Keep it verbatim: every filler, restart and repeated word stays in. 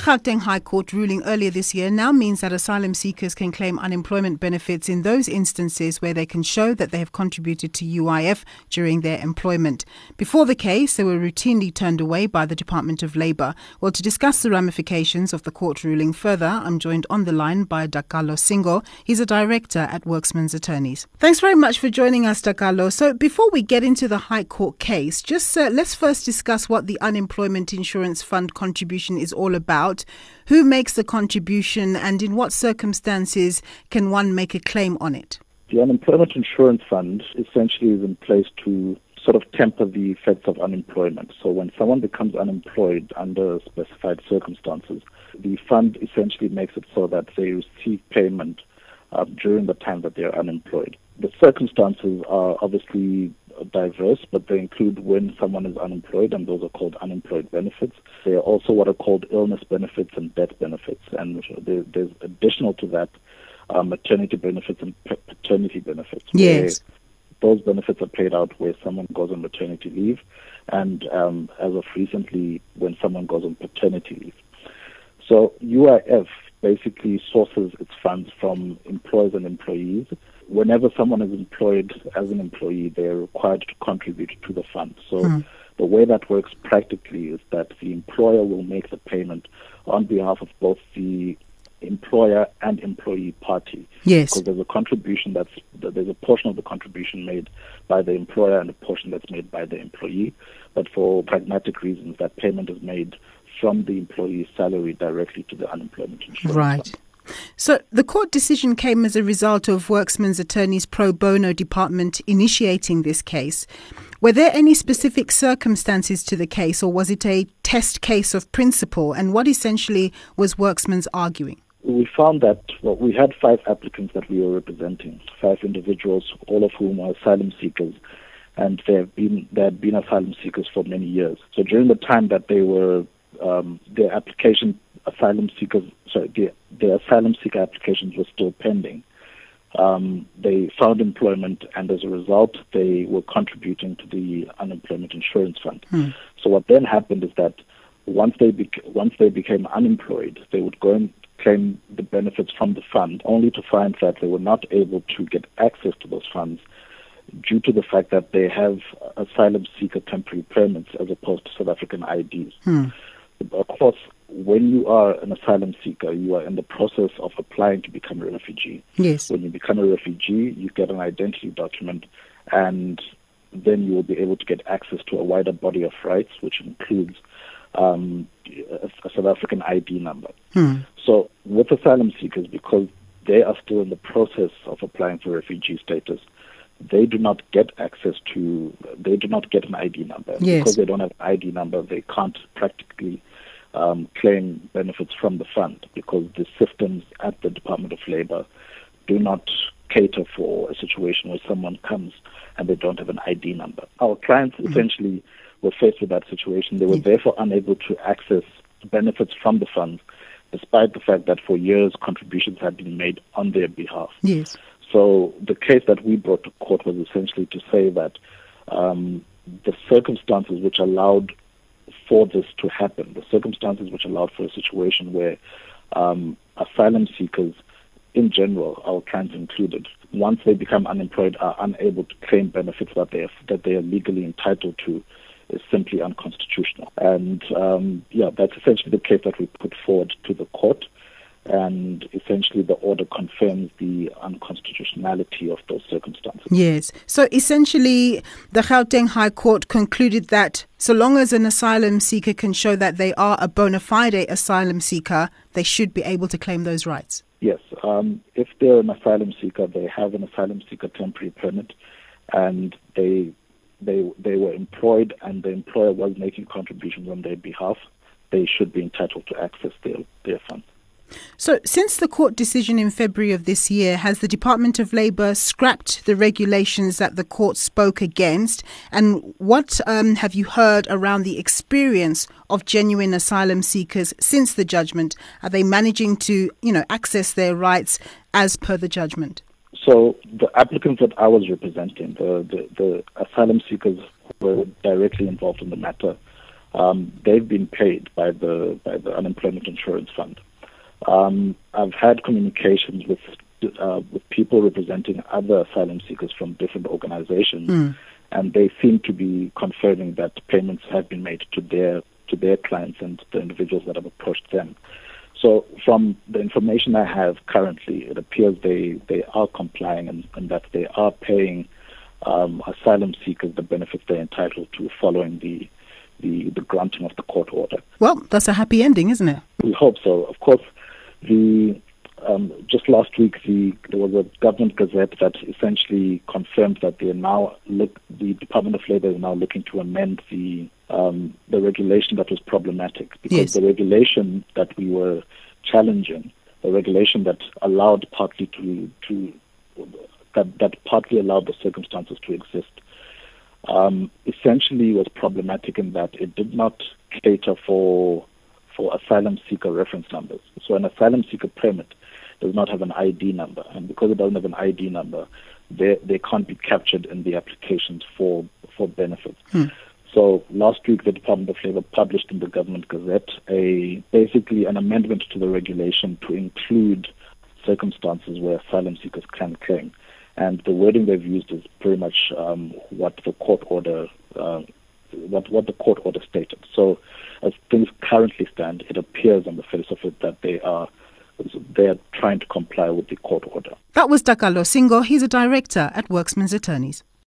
Gauteng High Court ruling earlier this year now means that asylum seekers can claim unemployment benefits in those instances where they can show that they have contributed to U I F during their employment. Before the case, they were routinely turned away by the Department of Labour. Well, to discuss the ramifications of the court ruling further, I'm joined on the line by Dakalo Singo. He's a director at Worksmen's Attorneys. Thanks very much for joining us, Dakalo. So before we get into the High Court case, just uh, let's first discuss what the Unemployment Insurance Fund contribution is all about. Who makes the contribution and in what circumstances can one make a claim on it? The Unemployment Insurance Fund essentially is in place to sort of temper the effects of unemployment. So when someone becomes unemployed under specified circumstances, the fund essentially makes it so that they receive payment uh, during the time that they are unemployed. The circumstances are obviously diverse, but they include when someone is unemployed, and those are called unemployed benefits. They are also what are called illness benefits and death benefits, and there, there's additional to that uh, maternity benefits and paternity benefits. Yes. Those benefits are paid out where someone goes on maternity leave, and um, as of recently, when someone goes on paternity leave. So U I F basically sources its funds from employers and employees. Whenever someone is employed as an employee, they are required to contribute to the fund. So mm. the way that works practically is that the employer will make the payment on behalf of both the employer and employee party. Yes. Because there's a contribution that's, there's a portion of the contribution made by the employer and a portion that's made by the employee. But for pragmatic reasons, that payment is made from the employee's salary directly to the unemployment insurance right. fund. So the court decision came as a result of Worksmen's Attorneys Pro Bono Department initiating this case. Were there any specific circumstances to the case, or was it a test case of principle? And what essentially was Worksmen's arguing? We found that, well, we had five applicants that we were representing, five individuals, all of whom are asylum seekers, and they have been they had been asylum seekers for many years. So during the time that they were um, their application, asylum seekers, sorry, their, their asylum seeker applications were still pending. Um, they found employment, and as a result, they were contributing to the Unemployment Insurance Fund. Hmm. So what then happened is that once they bec- once they became unemployed, they would go and claim the benefits from the fund, only to find that they were not able to get access to those funds due to the fact that they have asylum seeker temporary permits as opposed to South African I Ds. Hmm. Of course, when you are an asylum seeker, you are in the process of applying to become a refugee. Yes. When you become a refugee, you get an identity document, and then you will be able to get access to a wider body of rights, which includes um, a, a South African I D number. Hmm. So with asylum seekers, because they are still in the process of applying for refugee status, they do not get access to, they do not get an I D number. Yes. Because they don't have an I D number, they can't practically um, claim benefits from the fund, because the systems at the Department of Labour do not cater for a situation where someone comes and they don't have an I D number. Our clients mm-hmm. essentially were faced with that situation. They were yes. therefore unable to access benefits from the fund, despite the fact that for years contributions had been made on their behalf. Yes. So the case that we brought to court was essentially to say that um, the circumstances which allowed for this to happen, the circumstances which allowed for a situation where um, asylum seekers in general, our clients included, once they become unemployed, are unable to claim benefits that they are, that they are legally entitled to, is simply unconstitutional. And um, yeah, that's essentially the case that we put forward to the court. And essentially the order confirms the unconstitutionality of those circumstances. Yes. So essentially the Gauteng High Court concluded that so long as an asylum seeker can show that they are a bona fide asylum seeker, they should be able to claim those rights. Yes. Um, if they're an asylum seeker, they have an asylum seeker temporary permit, and they they they were employed and the employer was making contributions on their behalf, they should be entitled to access their, their funds. So since the court decision in February of this year, has the Department of Labour scrapped the regulations that the court spoke against? And what um, have you heard around the experience of genuine asylum seekers since the judgment? Are they managing to, you know, access their rights as per the judgment? So the applicants that I was representing, the, the, the asylum seekers who were directly involved in the matter, um, they've been paid by the by the Unemployment Insurance Fund. Um, I've had communications with uh, with people representing other asylum seekers from different organizations, mm. and they seem to be confirming that payments have been made to their to their clients and the individuals that have approached them. So from the information I have currently, it appears they, they are complying and, and that they are paying um, asylum seekers the benefits they're entitled to following the, the, the granting of the court order. Well, that's a happy ending, isn't it? We hope so. Of course, the um, just last week the, there was a government gazette that essentially confirmed that they are now look, the Department of Labour is now looking to amend the Um, the regulation that was problematic, because yes. the regulation that we were challenging, the regulation that allowed partly to, to that, that partly allowed the circumstances to exist, um, essentially was problematic in that it did not cater for for asylum seeker reference numbers. So an asylum seeker permit does not have an I D number, and because it doesn't have an I D number, they they can't be captured in the applications for for benefits. Hmm. So last week, the Department of Labour published in the Government Gazette a basically an amendment to the regulation to include circumstances where asylum seekers can claim. And the wording they've used is pretty much um, what the court order uh, what what the court order stated. So as things currently stand, it appears on the face of it that they are they are trying to comply with the court order. That was Takalo Singo. He's a director at Worksmen's Attorneys.